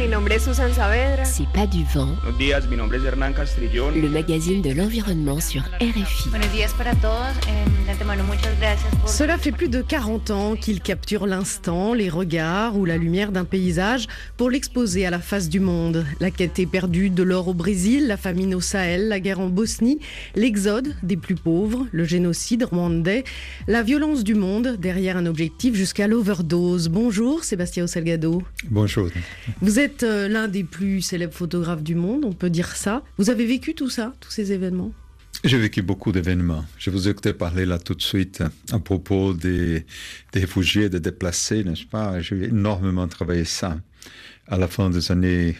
mi nombre es Susan Saavedra. C'est pas du vent. Buenos días, mi nombre es Hernán Castrillón. Le magazine de l'environnement sur RFI. Buenos días para todos. De antemano, muchas gracias por... Cela fait plus de 40 ans qu'il capture l'instant, les regards ou la lumière d'un paysage pour l'exposer à la face du monde. La quête éperdue de l'or au Brésil, la famine au Sahel, la guerre en Bosnie, l'exode des plus pauvres, le génocide rwandais, la violence du monde derrière un objectif jusqu'à l'overdose. Bonjour Sébastien Salgado. Bonjour. Vous êtes l'un des plus célèbres photographes du monde, on peut dire ça. Vous avez vécu tout ça, tous ces événements ? J'ai vécu beaucoup d'événements. Je vous ai parlé là tout de suite à propos des réfugiés, des déplacés, n'est-ce pas? J'ai énormément travaillé ça à la fin des années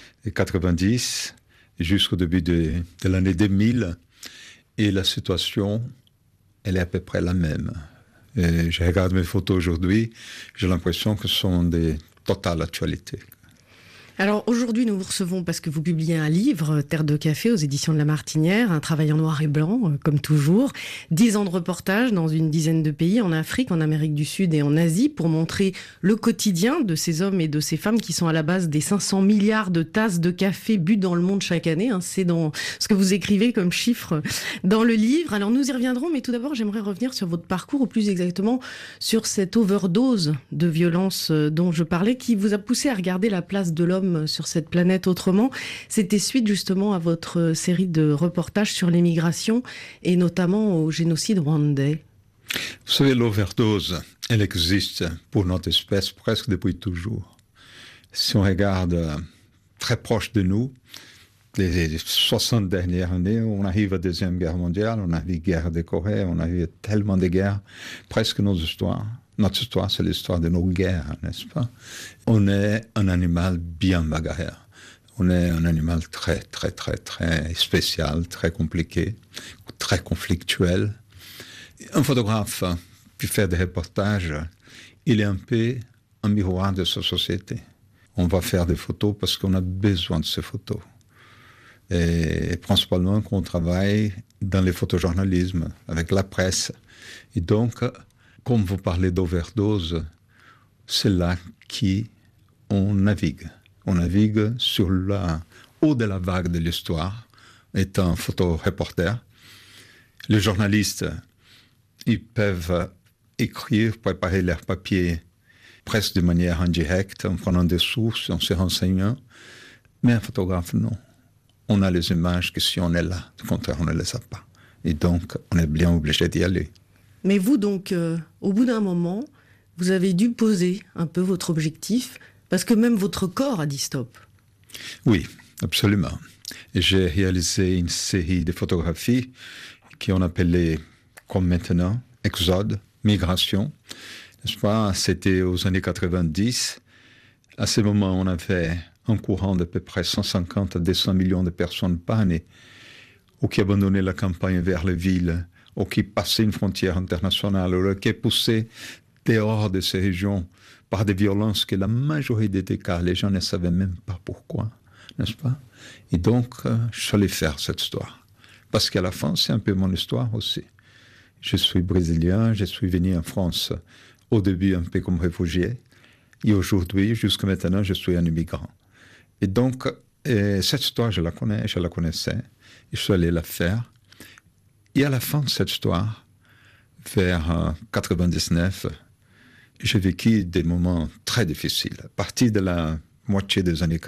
90 jusqu'au début de l'année 2000. Et la situation, elle est à peu près la même. Et je regarde mes photos aujourd'hui, j'ai l'impression que ce sont des totales actualités. Alors aujourd'hui, nous vous recevons parce que vous publiez un livre, Terre de café, aux éditions de La Martinière, un travail en noir et blanc, comme toujours. 10 ans de reportage dans une dizaine de pays, en Afrique, en Amérique du Sud et en Asie, pour montrer le quotidien de ces hommes et de ces femmes qui sont à la base des 500 milliards de tasses de café bues dans le monde chaque année. C'est dans ce que vous écrivez comme chiffre dans le livre. Alors nous y reviendrons, mais tout d'abord, j'aimerais revenir sur votre parcours, ou plus exactement sur cette overdose de violence dont je parlais, qui vous a poussé à regarder la place de l'homme sur cette planète autrement. C'était suite justement à votre série de reportages sur l'émigration et notamment au génocide rwandais. Vous savez, l'overdose, elle existe pour notre espèce presque depuis toujours. Si on regarde très proche de nous, les 60 dernières années, on arrive à la Deuxième Guerre mondiale, on a vu la guerre de Corée, on a vu tellement de guerres, presque nos histoires. Notre histoire, c'est l'histoire de nos guerres, n'est-ce pas? On est un animal bien bagarreur. On est un animal très, très, très, très spécial, très compliqué, très conflictuel. Un photographe qui fait des reportages, il est un peu un miroir de sa société. On va faire des photos parce qu'on a besoin de ces photos. Et principalement qu'on travaille dans le photojournalisme, avec la presse. Et donc, comme vous parlez d'overdose, c'est là qu'on navigue. On navigue sur haut de la vague de l'histoire, étant photoreporter. Les journalistes, ils peuvent écrire, préparer leurs papiers presque de manière indirecte, en prenant des sources, en se renseignant. Mais un photographe, non. On a les images que si on est là, au contraire, on ne les a pas. Et donc, on est bien obligé d'y aller. Mais vous, donc, au bout d'un moment, vous avez dû poser un peu votre objectif, parce que même votre corps a dit stop. Oui, absolument. Et j'ai réalisé une série de photographies qu'on appelait, comme maintenant, Exode, Migration. N'est-ce pas? C'était aux années 90. À ce moment, on avait un courant d'à peu près 150 à 200 millions de personnes par année, ou qui abandonnaient la campagne vers les villes, ou qui passaient une frontière internationale, ou qui poussés dehors de ces régions par des violences que la majorité des cas, les gens ne savaient même pas pourquoi, n'est-ce pas? Et donc, je allais faire cette histoire. Parce qu'à la fin, c'est un peu mon histoire aussi. Je suis brésilien, je suis venu en France au début un peu comme réfugié, et aujourd'hui, jusqu'à maintenant, je suis un immigrant. Et donc, cette histoire, je la connaissais, et je suis allé la faire. Et à la fin de cette histoire, vers 99, j'ai vécu des moments très difficiles. À partir de la moitié des années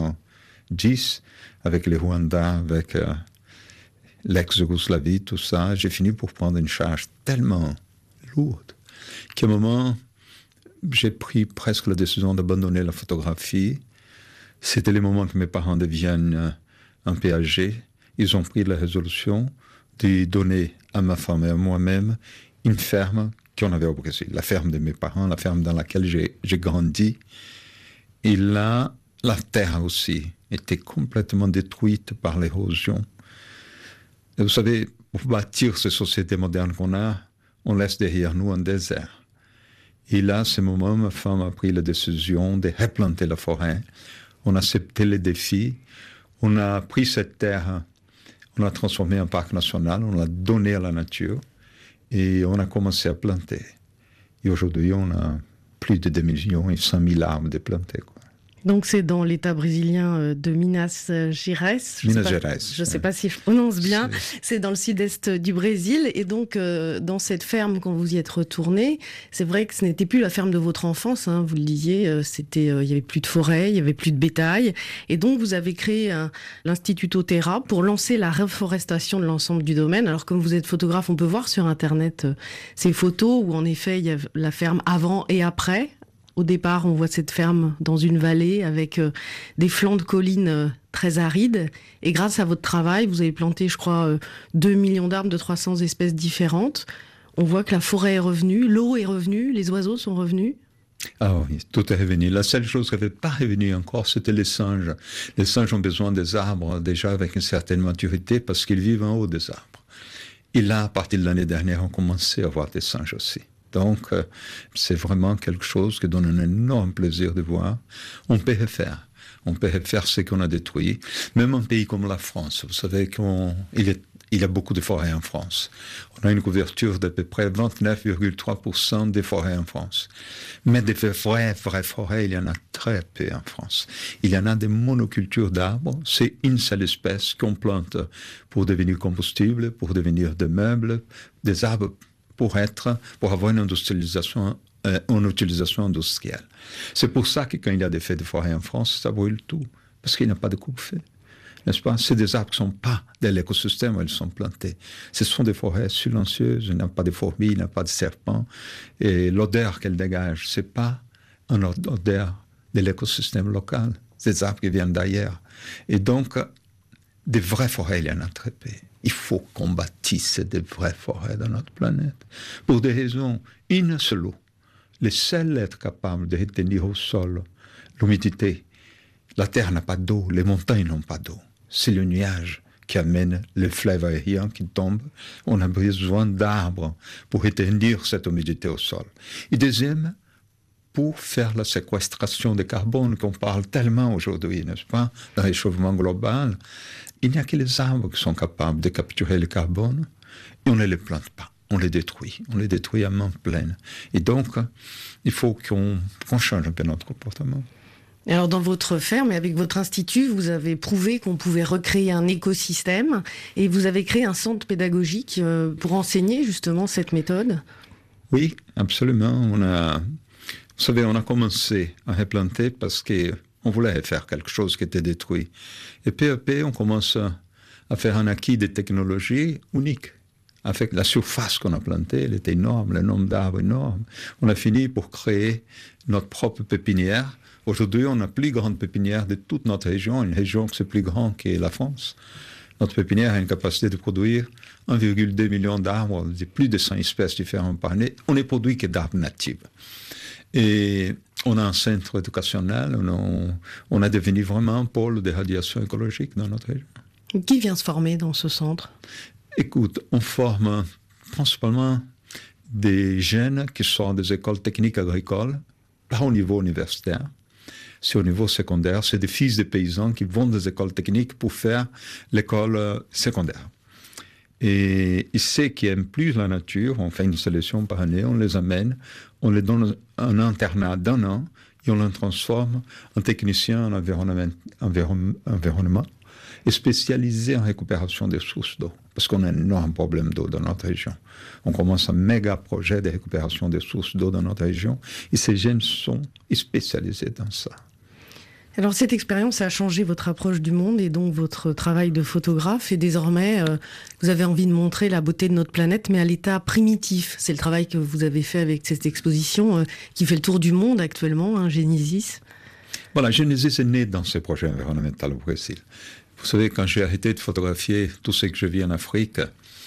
90, avec les Rwandais, avec l'ex-Yougoslavie, tout ça, j'ai fini pour prendre une charge tellement lourde qu'à un moment, j'ai pris presque la décision d'abandonner la photographie. C'était le moment que mes parents deviennent un peu âgés. Ils ont pris la résolution de donner à ma femme et à moi-même une ferme qu'on avait au Brésil, la ferme de mes parents, la ferme dans laquelle j'ai grandi. Et là, la terre aussi était complètement détruite par l'érosion. Et vous savez, pour bâtir ces sociétés modernes qu'on a, on laisse derrière nous un désert. Et là, à ce moment, ma femme a pris la décision de replanter la forêt. On a accepté les défis. On a pris cette terre, on l'a transformée en parc national, on l'a donnée à la nature et on a commencé à planter. Et aujourd'hui, on a plus de 2 millions et 100 000 arbres de plantés, quoi. Donc c'est dans l'État brésilien de Minas Gerais. Je ne sais pas si je prononce bien. C'est dans le sud-est du Brésil. Et donc dans cette ferme, quand vous y êtes retourné, c'est vrai que ce n'était plus la ferme de votre enfance. Hein, vous le disiez, il y avait plus de forêt, il y avait plus de bétail. Et donc vous avez créé l'Instituto Terra pour lancer la reforestation de l'ensemble du domaine. Alors comme vous êtes photographe, on peut voir sur Internet ces photos où en effet il y a la ferme avant et après. Au départ, on voit cette ferme dans une vallée avec des flancs de collines très arides. Et grâce à votre travail, vous avez planté, je crois, 2 millions d'arbres de 300 espèces différentes. On voit que la forêt est revenue, l'eau est revenue, les oiseaux sont revenus. Ah oui, tout est revenu. La seule chose qui n'avait pas revenu encore, c'était les singes. Les singes ont besoin des arbres déjà avec une certaine maturité parce qu'ils vivent en haut des arbres. Et là, à partir de l'année dernière, on commençait à voir des singes aussi. Donc, c'est vraiment quelque chose qui donne un énorme plaisir de voir. On peut refaire. On peut refaire ce qu'on a détruit. Même un pays comme la France, vous savez qu'il y a beaucoup de forêts en France. On a une couverture d'à peu près 29,3% des forêts en France. Mais des vraies forêts, il y en a très peu en France. Il y en a des monocultures d'arbres. C'est une seule espèce qu'on plante pour devenir combustible, pour devenir des meubles, des arbres pour avoir une utilisation industrielle. C'est pour ça que quand il y a des feux de forêt en France, ça brûle tout, parce qu'il n'y a pas de coupe-feu. N'est-ce pas? C'est des arbres qui ne sont pas dans l'écosystème où ils sont plantés. Ce sont des forêts silencieuses, il n'y a pas de fourmis, il n'y a pas de serpents. Et l'odeur qu'elles dégagent, ce n'est pas une odeur de l'écosystème local. C'est des arbres qui viennent d'ailleurs. Et donc, des vraies forêts, il y en a très peu. Il faut qu'on bâtisse des vraies forêts dans notre planète. Pour des raisons, une seule eau. Les seuls êtres capables de retenir au sol l'humidité. La terre n'a pas d'eau, les montagnes n'ont pas d'eau. C'est le nuage qui amène le fleuve aérien qui tombe. On a besoin d'arbres pour retenir cette humidité au sol. Et deuxième, pour faire la séquestration de carbone qu'on parle tellement aujourd'hui, n'est-ce pas, le réchauffement global, il n'y a que les arbres qui sont capables de capturer le carbone et on ne les plante pas, on les détruit à main pleine. Et donc, il faut qu'on change un peu notre comportement. Alors dans votre ferme et avec votre institut, vous avez prouvé qu'on pouvait recréer un écosystème et vous avez créé un centre pédagogique pour enseigner justement cette méthode. Oui, absolument. Vous savez, on a commencé à replanter parce qu'on voulait faire quelque chose qui était détruit. Et peu à peu, on commence à faire un acquis de technologies uniques. Avec la surface qu'on a plantée, elle était énorme, le nombre d'arbres énorme. On a fini pour créer notre propre pépinière. Aujourd'hui, on a la plus grande pépinière de toute notre région, une région qui est plus grande que la France. Notre pépinière a une capacité de produire 1,2 million d'arbres, de plus de 100 espèces différentes par année. On ne produit que d'arbres natifs. Et on a un centre éducationnel, on a devenu vraiment un pôle de radiation écologique dans notre région. Qui vient se former dans ce centre? Écoute, on forme principalement des jeunes qui sortent des écoles techniques agricoles, pas au niveau universitaire. C'est au niveau secondaire, c'est des fils de paysans qui vont des écoles techniques pour faire l'école secondaire. Et ceux qui aiment plus la nature, on fait une sélection par année, on les amène, on les donne un internat d'1 an et on les transforme en technicien en environnement et spécialisé en récupération des sources d'eau. Parce qu'on a un énorme problème d'eau dans notre région. On commence un méga projet de récupération des sources d'eau dans notre région et ces jeunes sont spécialisés dans ça. Alors cette expérience a changé votre approche du monde et donc votre travail de photographe. Et désormais, vous avez envie de montrer la beauté de notre planète, mais à l'état primitif. C'est le travail que vous avez fait avec cette exposition qui fait le tour du monde actuellement, hein, Genesis. Voilà, Genesis est né dans ce projet environnemental au Brésil. Vous savez, quand j'ai arrêté de photographier tout ce que je vis en Afrique,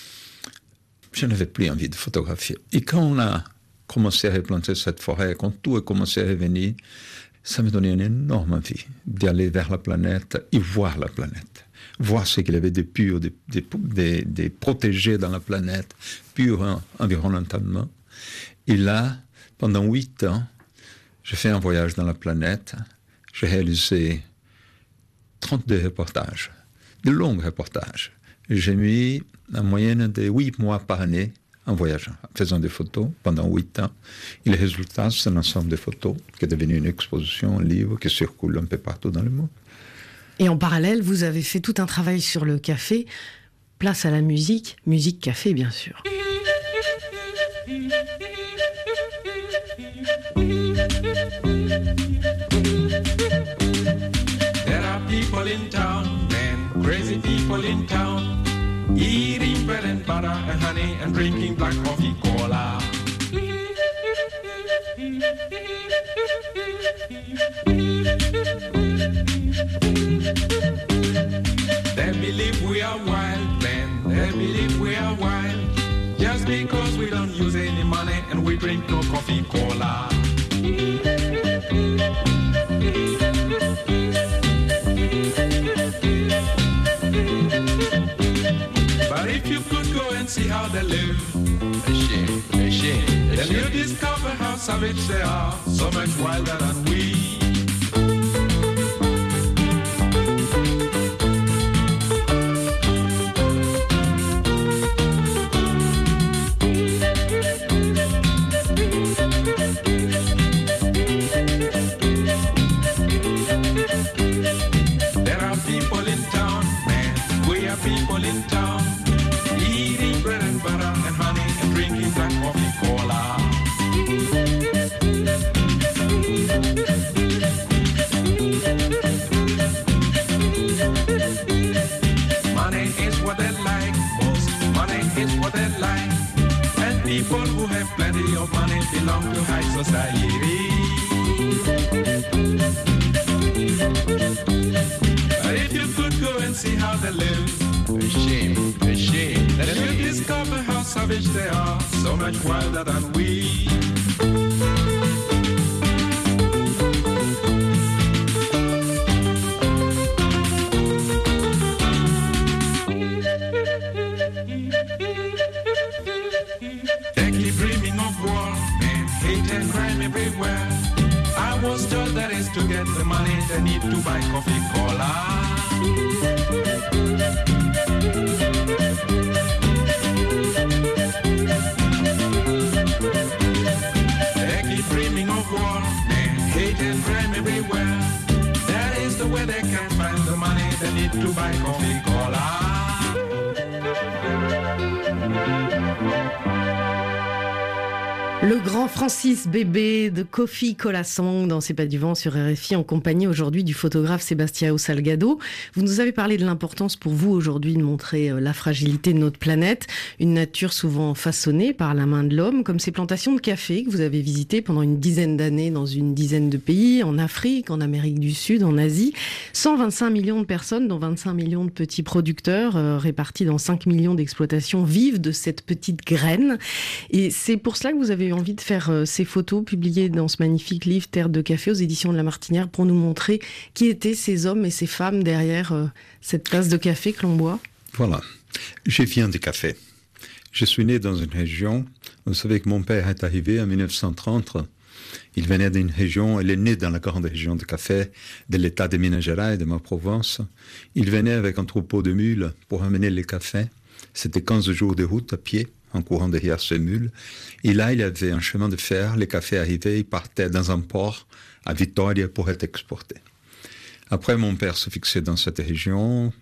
je n'avais plus envie de photographier. Et quand on a commencé à replanter cette forêt, quand tout a commencé à revenir, ça me donnait une énorme envie d'aller vers la planète et voir la planète. Voir ce qu'il y avait de pur, de protégé dans la planète, pur environnementalement. Et là, pendant 8 ans, j'ai fait un voyage dans la planète. J'ai réalisé 32 reportages, de longs reportages. J'ai mis en moyenne de 8 mois par année en voyageant, en faisant des photos pendant 8 ans. Et les résultats, c'est un ensemble de photos qui est devenu une exposition, un livre qui circule un peu partout dans le monde. Et en parallèle, vous avez fait tout un travail sur le café. Place à la musique, musique café bien sûr. There are people in town, and crazy people in town, eating bread and butter and honey and drinking black coffee cola. They believe we are wild men, they believe we are wild, just because we don't use any money and we drink no coffee cola. But if you could go and see how they live, then you discover how savage they are, so much wilder than we. There are people in town, man, we are people in town, eating bread and butter and honey and drinking black coffee cola. Money is what they like most, money is what they like, and people who have plenty of money belong to high society. If you could go and see how they live, a shame, then you discover how savage they are, so much wilder than we. They keep dreaming of war and hate and crime everywhere. I was told that is to get the money they need to buy coffee cola. They keep dreaming of war and hate and crime everywhere. That is the way they can find the money they need to buy coffee cola. Le grand Francis Bébé de Coffee Cola Song dans C'est pas du vent sur RFI en compagnie aujourd'hui du photographe Sebastião Salgado. Vous nous avez parlé de l'importance pour vous aujourd'hui de montrer la fragilité de notre planète, une nature souvent façonnée par la main de l'homme, comme ces plantations de café que vous avez visitées pendant une dizaine d'années dans une dizaine de pays, en Afrique, en Amérique du Sud, en Asie. 125 millions de personnes, dont 25 millions de petits producteurs répartis dans 5 millions d'exploitations vivent de cette petite graine. Et c'est pour cela que vous avez eu envie de faire ces photos publiées dans ce magnifique livre Terre de café aux éditions de La Martinière pour nous montrer qui étaient ces hommes et ces femmes derrière cette tasse de café que l'on boit. Voilà, je viens du café. Je suis né dans une région, vous savez que mon père est arrivé en 1930, il venait d'une région, il est né dans la grande région de café de l'état de Minas Gerais, de ma Provence. Il venait avec un troupeau de mules pour amener les cafés. C'était 15 jours de route à pied, en courant derrière ces mules. Et là, il y avait un chemin de fer, les cafés arrivaient, ils partaient dans un port à Vitória pour être exportés. Après, mon père se fixait dans cette région,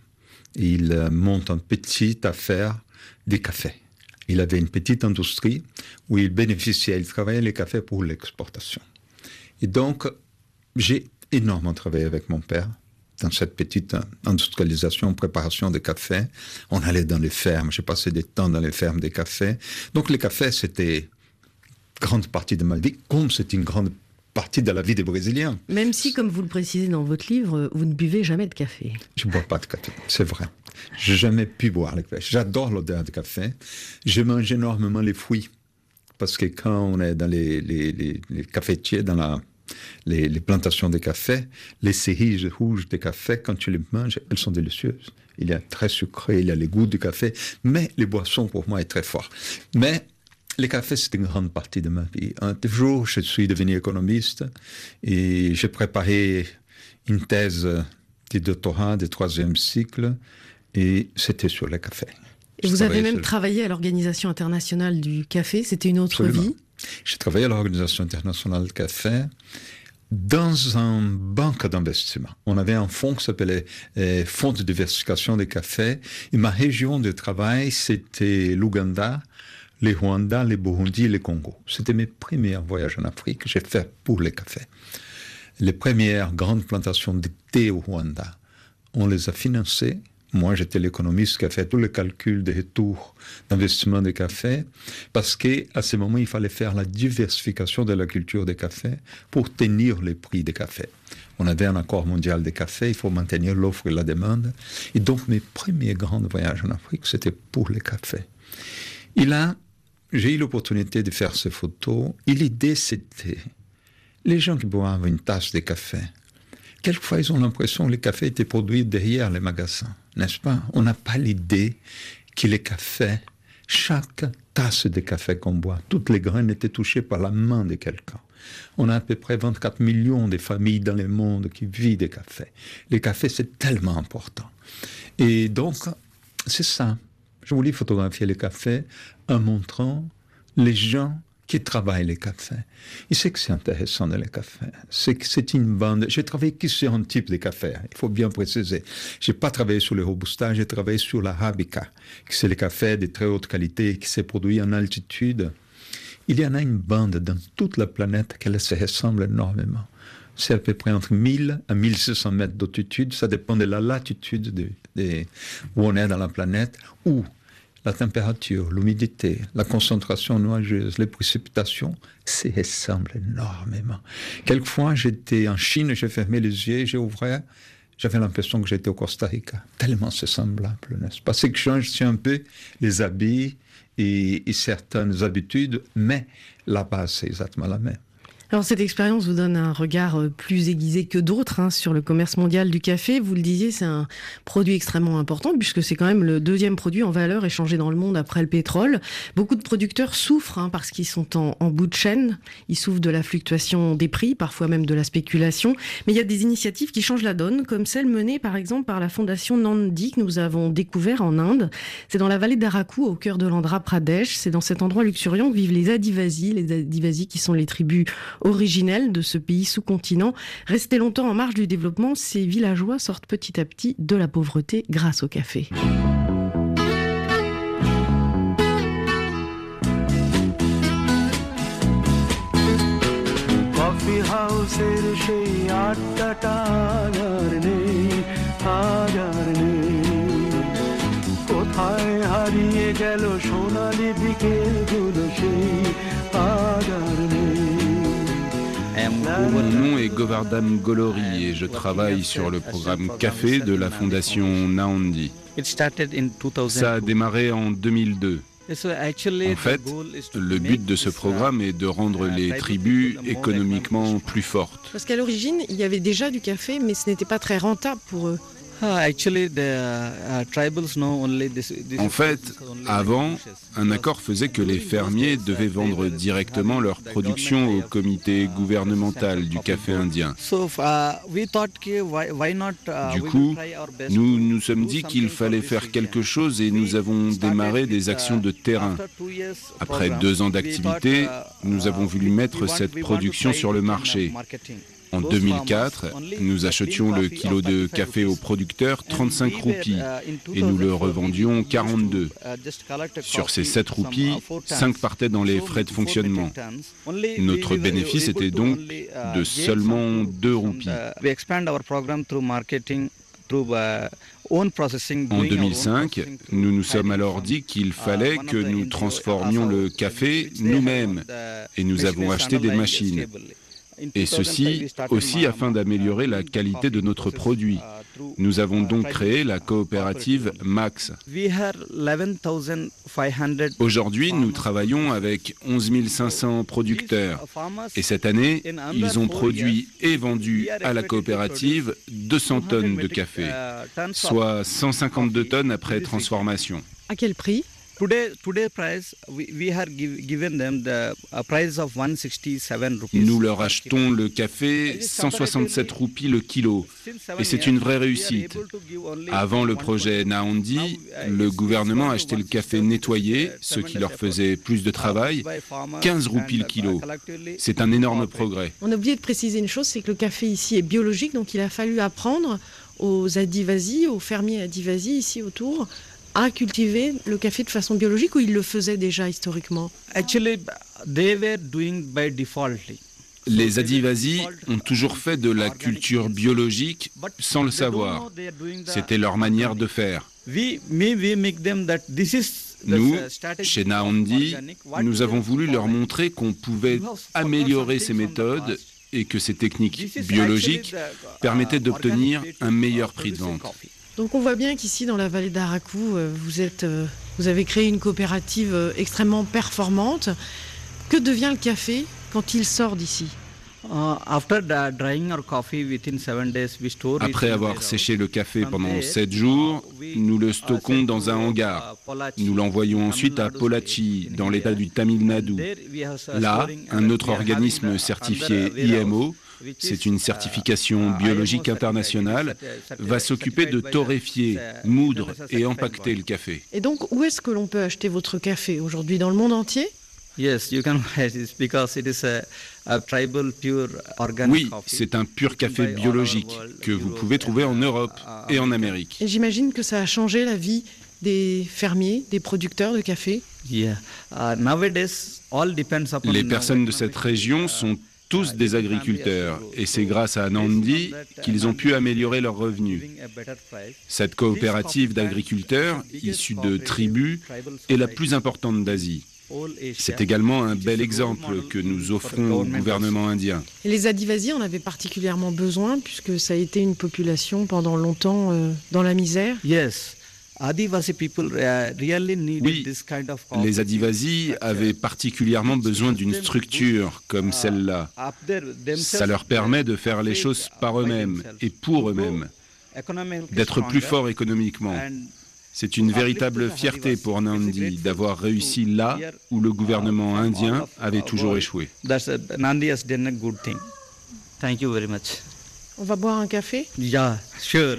il monte une petite affaire des cafés. Il avait une petite industrie où il bénéficiait, il travaillait les cafés pour l'exportation. Et donc, j'ai énormément travaillé avec mon père dans cette petite industrialisation, préparation de café. On allait dans les fermes, j'ai passé des temps dans les fermes des cafés. Donc les cafés, c'était une grande partie de ma vie, comme c'est une grande partie de la vie des Brésiliens. Même si, comme vous le précisez dans votre livre, vous ne buvez jamais de café. Je ne bois pas de café, c'est vrai. Je n'ai jamais pu boire le café. J'adore l'odeur du café. Je mange énormément les fruits. Parce que quand on est dans les cafetiers, dans les plantations de café, les cerises rouges de café, quand tu les manges, elles sont délicieuses. Il y a très sucré, il y a les goûts du café, mais les boissons, pour moi, est très fort. Mais le café, c'est une grande partie de ma vie. Un jour, je suis devenu économiste et j'ai préparé une thèse de doctorat de 3e cycle et c'était sur le café. Et vous avez même travaillé à l'Organisation internationale du café, c'était une autre vie? J'ai travaillé à l'Organisation internationale du café dans une banque d'investissement. On avait un fonds qui s'appelait Fonds de diversification des cafés. Et ma région de travail, c'était l'Ouganda, le Rwanda, le Burundi et le Congo. C'était mes premiers voyages en Afrique que j'ai fait pour les cafés. Les premières grandes plantations de thé au Rwanda, on les a financées. Moi, j'étais l'économiste qui a fait tous les calculs de retour d'investissement des cafés, parce qu'à ce moment, il fallait faire la diversification de la culture des cafés pour tenir les prix des cafés. On avait un accord mondial des cafés, il faut maintenir l'offre et la demande. Et donc, mes premiers grands voyages en Afrique, c'était pour les cafés. Et là, j'ai eu l'opportunité de faire ces photos. Et l'idée, c'était, les gens qui boivent une tasse de café, quelquefois, ils ont l'impression que les cafés étaient produits derrière les magasins, n'est-ce pas? On n'a pas l'idée que les cafés, chaque tasse de café qu'on boit, toutes les graines étaient touchées par la main de quelqu'un. On a à peu près 24 millions de familles dans le monde qui vivent des cafés. Les cafés, c'est tellement important. Et donc, c'est ça. Je voulais photographier les cafés en montrant les gens qui travaillent les cafés. Et c'est que c'est intéressant dans les cafés. C'est que c'est une bande. J'ai travaillé que sur un type de café, il faut bien préciser. Je n'ai pas travaillé sur le Robusta, j'ai travaillé sur l'Arabica, qui c'est le café de très haute qualité, qui s'est produit en altitude. Il y en a une bande dans toute la planète qui se ressemble énormément. C'est à peu près entre 1000 à 1600 mètres d'altitude. Ça dépend de la latitude où on est dans la planète, où la température, l'humidité, la concentration nuageuse, les précipitations, se ressemblent énormément. Quelquefois, j'étais en Chine, j'ai fermé les yeux, j'ai ouvert, j'avais l'impression que j'étais au Costa Rica. Tellement c'est semblable, n'est-ce pas? Ce qui change, c'est un peu les habits et certaines habitudes, mais la base, c'est exactement la même. Alors cette expérience vous donne un regard plus aiguisé que d'autres sur le commerce mondial du café. Vous le disiez, c'est un produit extrêmement important puisque c'est quand même le deuxième produit en valeur échangé dans le monde après le pétrole. Beaucoup de producteurs souffrent parce qu'ils sont en bout de chaîne. Ils souffrent de la fluctuation des prix, parfois même de la spéculation. Mais il y a des initiatives qui changent la donne, comme celle menée par exemple par la fondation Nandi que nous avons découvert en Inde. C'est dans la vallée d'Araku, au cœur de l'Andhra Pradesh. C'est dans cet endroit luxuriant que vivent les Adivasi qui sont les tribus originelles de ce pays sous-continent. Restés longtemps en marge du développement, ces villageois sortent petit à petit de la pauvreté grâce au café. Mon nom est Govardhan Golori et je travaille sur le programme Café de la fondation Nandi. Ça a démarré en 2002. En fait, le but de ce programme est de rendre les tribus économiquement plus fortes. Parce qu'à l'origine, il y avait déjà du café, mais ce n'était pas très rentable pour eux. En fait, avant, un accord faisait que les fermiers devaient vendre directement leur production au comité gouvernemental du café indien. Du coup, nous nous sommes dit qu'il fallait faire quelque chose et nous avons démarré des actions de terrain. Après 2 ans d'activité, nous avons voulu mettre cette production sur le marché. En 2004, nous achetions le kilo de café au producteur 35 roupies et nous le revendions 42. Sur ces 7 roupies, 5 partaient dans les frais de fonctionnement. Notre bénéfice était donc de seulement 2 roupies. En 2005, nous nous sommes alors dit qu'il fallait que nous transformions le café nous-mêmes et nous avons acheté des machines. Et ceci aussi afin d'améliorer la qualité de notre produit. Nous avons donc créé la coopérative Max. Aujourd'hui, nous travaillons avec 11 500 producteurs. Et cette année, ils ont produit et vendu à la coopérative 200 tonnes de café, soit 152 tonnes après transformation. À quel prix ? Nous leur achetons le café 167 roupies le kilo et c'est une vraie réussite. Avant le projet Naandi, le gouvernement achetait le café nettoyé, ce qui leur faisait plus de travail, 15 roupies le kilo. C'est un énorme progrès. On a oublié de préciser une chose, c'est que le café ici est biologique, donc il a fallu apprendre aux Adivasi, aux fermiers Adivasi ici autour, à cultiver le café de façon biologique, ou ils le faisaient déjà historiquement? Les Adivasi ont toujours fait de la culture biologique sans le savoir. C'était leur manière de faire. Nous, chez Naandi, nous avons voulu leur montrer qu'on pouvait améliorer ces méthodes et que ces techniques biologiques permettaient d'obtenir un meilleur prix de vente. Donc on voit bien qu'ici, dans la vallée d'Arakou, vous avez créé une coopérative extrêmement performante. Que devient le café quand il sort d'ici? Après avoir séché le café pendant 7 jours, nous le stockons dans un hangar. Nous l'envoyons ensuite à Pollachi, dans l'état du Tamil Nadu. Là, un autre organisme certifié IMO, c'est une certification biologique internationale, va s'occuper de torréfier, moudre et empaqueter le café. Et donc, où est-ce que l'on peut acheter votre café aujourd'hui? Dans le monde entier? Oui, c'est un pur café biologique que vous pouvez trouver en Europe et en Amérique. Et j'imagine que ça a changé la vie des fermiers, des producteurs de café? Les personnes de cette région sont tous des agriculteurs et c'est grâce à Naandi qu'ils ont pu améliorer leurs revenus. Cette coopérative d'agriculteurs, issue de tribus, est la plus importante d'Asie. C'est également un bel exemple que nous offrons au gouvernement indien. Et les Adivasi en avaient particulièrement besoin puisque ça a été une population pendant longtemps dans la misère. Oui, les Adivasi avaient particulièrement besoin d'une structure comme celle-là. Ça leur permet de faire les choses par eux-mêmes et pour eux-mêmes, d'être plus forts économiquement. C'est une véritable fierté pour Naandi d'avoir réussi là où le gouvernement indien avait toujours échoué. On va boire un café? Yeah, sure.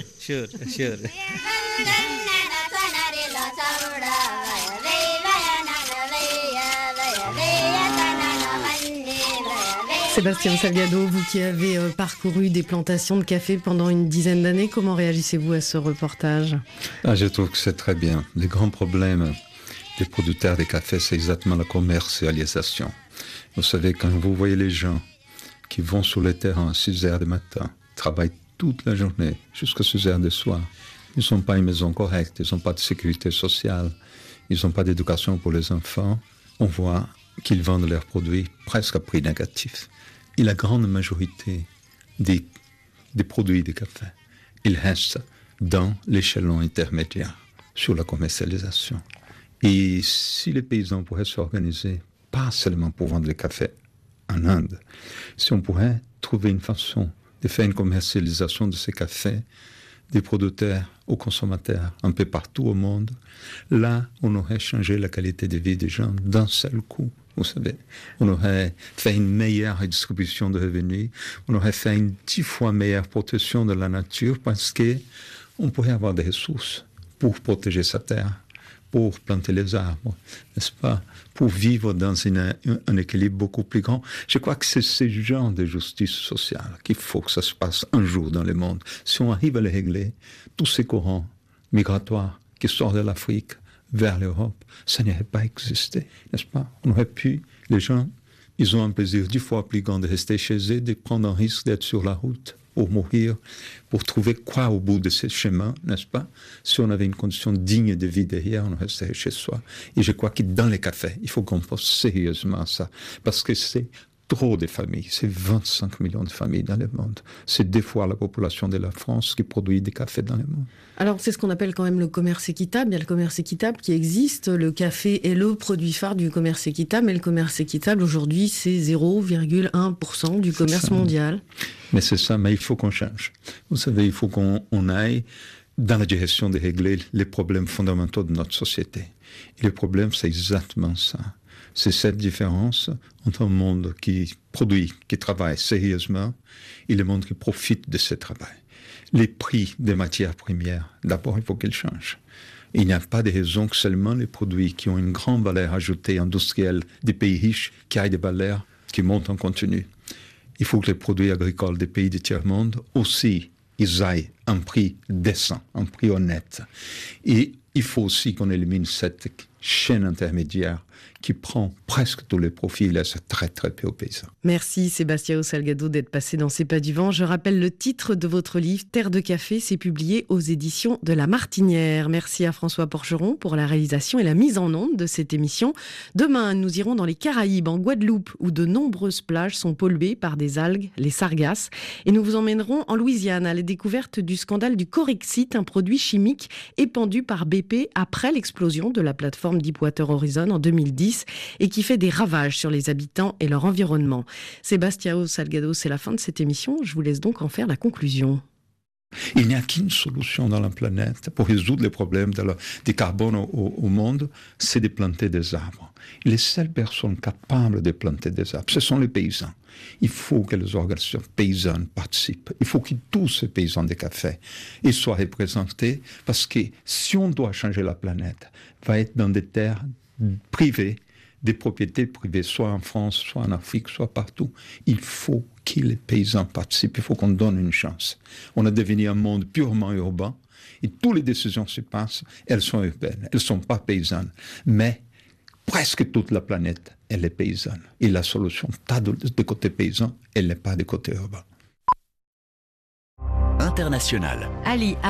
Sébastien Salgado, vous qui avez parcouru des plantations de café pendant une dizaine d'années, comment réagissez-vous à ce reportage? Je trouve que c'est très bien. Le grand problème des producteurs de café, c'est exactement la commercialisation. Vous savez, quand vous voyez les gens qui vont sur le terrain à 6 heures du matin, travaillent toute la journée jusqu'à 6 heures du soir, ils n'ont pas une maison correcte, ils n'ont pas de sécurité sociale, ils n'ont pas d'éducation pour les enfants, on voit qu'ils vendent leurs produits presque à prix négatif. Et la grande majorité des produits de café, ils restent dans l'échelon intermédiaire sur la commercialisation. Et si les paysans pourraient s'organiser, pas seulement pour vendre le café en Inde, si on pourrait trouver une façon de faire une commercialisation de ces cafés des producteurs aux consommateurs un peu partout au monde, là, on aurait changé la qualité de vie des gens d'un seul coup. Vous savez, on aurait fait une meilleure distribution de revenus, on aurait fait une 10 fois meilleure protection de la nature parce qu'on pourrait avoir des ressources pour protéger sa terre, pour planter les arbres, n'est-ce pas, pour vivre dans un équilibre beaucoup plus grand. Je crois que c'est ce genre de justice sociale qu'il faut que ça se passe un jour dans le monde. Si on arrive à les régler, tous ces courants migratoires qui sortent de l'Afrique vers l'Europe, ça n'aurait pas existé, n'est-ce pas? On aurait pu, les gens, ils ont un plaisir 10 fois plus grand de rester chez eux, de prendre un risque d'être sur la route pour mourir, pour trouver quoi au bout de ces chemins, n'est-ce pas? Si on avait une condition digne de vie derrière, on resterait chez soi. Et je crois que dans les cafés, il faut qu'on pense sérieusement à ça, parce que c'est trop de familles. C'est 25 millions de familles dans le monde. C'est 2 fois la population de la France qui produit des cafés dans le monde. Alors, c'est ce qu'on appelle quand même le commerce équitable. Il y a le commerce équitable qui existe. Le café est le produit phare du commerce équitable. Mais le commerce équitable, aujourd'hui, c'est 0,1% du commerce mondial. Mais c'est ça, mais il faut qu'on change. Vous savez, il faut qu'on aille dans la direction de régler les problèmes fondamentaux de notre société. Et le problème, c'est exactement ça. C'est cette différence entre un monde qui produit, qui travaille sérieusement, et le monde qui profite de ce travail. Les prix des matières premières, d'abord, il faut qu'ils changent. Il n'y a pas de raison que seulement les produits qui ont une grande valeur ajoutée industrielle des pays riches qui aient des valeurs qui montent en continu. Il faut que les produits agricoles des pays du tiers-monde aussi, ils aient un prix décent, un prix honnête. Et il faut aussi qu'on élimine cette chaîne intermédiaire qui prend presque tous les profits et laisse très très peu aux paysans. Merci Sebastião Salgado d'être passé dans Ces Pas du Vent. Je rappelle le titre de votre livre, Terre de café, c'est publié aux éditions de La Martinière. Merci à François Porcheron pour la réalisation et la mise en onde de cette émission. Demain, nous irons dans les Caraïbes, en Guadeloupe, où de nombreuses plages sont polluées par des algues, les sargasses. Et nous vous emmènerons en Louisiane à la découverte du scandale du Corexit, un produit chimique épandu par BP après l'explosion de la plateforme Deepwater Horizon en 2010 et qui fait des ravages sur les habitants et leur environnement. Sebastião Salgado, c'est la fin de cette émission. Je vous laisse donc en faire la conclusion. Il n'y a qu'une solution dans la planète pour résoudre les problèmes du carbone au monde, c'est de planter des arbres. Les seules personnes capables de planter des arbres, ce sont les paysans. Il faut que les organisations paysannes participent. Il faut que tous ces paysans de café soient représentés parce que si on doit changer la planète, va être dans des terres privées, des propriétés privées, soit en France, soit en Afrique, soit partout. Il faut que les paysans participent, il faut qu'on donne une chance. On a devenu un monde purement urbain et toutes les décisions se passent, elles sont urbaines, elles ne sont pas paysannes. Mais presque toute la planète, elle est paysanne. Et la solution, pas de côté paysan, elle n'est pas de côté urbain. International. Ali